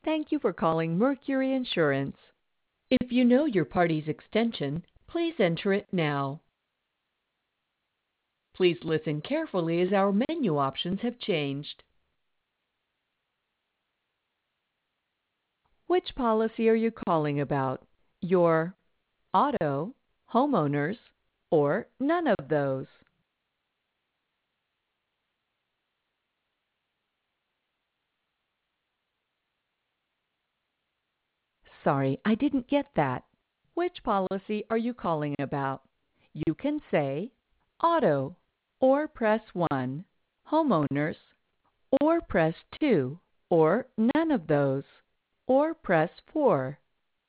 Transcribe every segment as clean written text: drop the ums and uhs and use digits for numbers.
Thank you for calling Mercury Insurance. If you know your party's extension, please enter it now. Please listen carefully as our menu options have changed. Which policy are you calling about? Your auto, homeowners, or none of those? Sorry, I didn't get that. Which policy are you calling about? You can say auto, or press 1, homeowners, or press 2, or none of those, or press 4.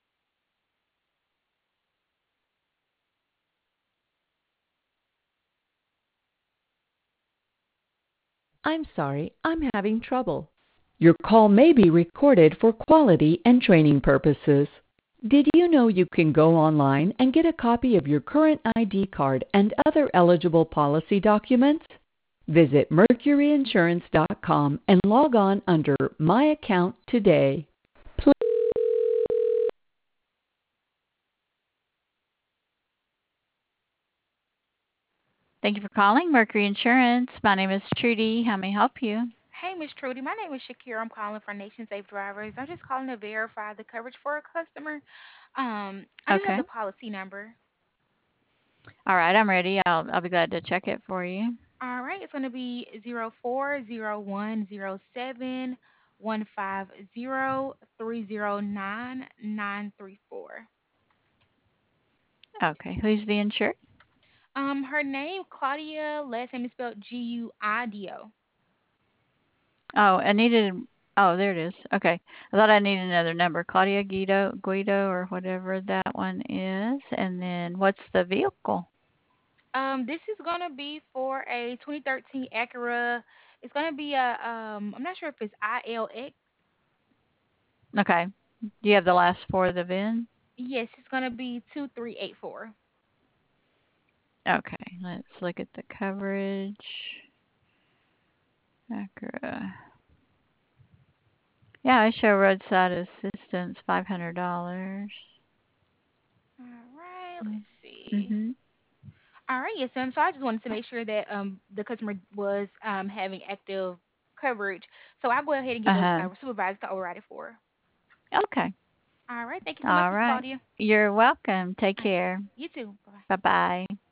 I'm sorry, I'm having trouble. Your call may be recorded for quality and training purposes. Did you know you can go online and get a copy of your current ID card and other eligible policy documents? Visit mercuryinsurance.com and log on under My Account today. Thank you for calling Mercury Insurance. My name is Trudy. How may I help you? Hey, Miss Trudy. My name is Shakira. I'm calling from Nation Safe Drivers. I'm just calling to verify the coverage for a customer. I do have Okay. the policy number. All right, I'm ready. I'll be glad to check it for you. All right, it's going to be 04010715030994. Okay. Who's the insured? Her name Claudia. Last name is spelled Guido. Oh, I needed. Oh, there it is. Okay. I thought I needed another number. Claudia Guido, or whatever that one is. And then what's the vehicle? This is going to be for a 2013 Acura. It's going to be a I'm not sure if it's ILX. Okay. Do you have the last four of the VIN? Yes, it's gonna be 2384. Okay. Let's look at the coverage. Acura. Yeah, I show roadside assistance, $500. All right, let's see. Mm-hmm. All right, yes, ma'am. So I just wanted to make sure that the customer was having active coverage. So I'll go ahead and get the Uh-huh. supervisor to override it for her. Okay. All right, thank you so much, All Miss right. Claudia. You're welcome. Take All right, care. you too. Bye. Bye-bye.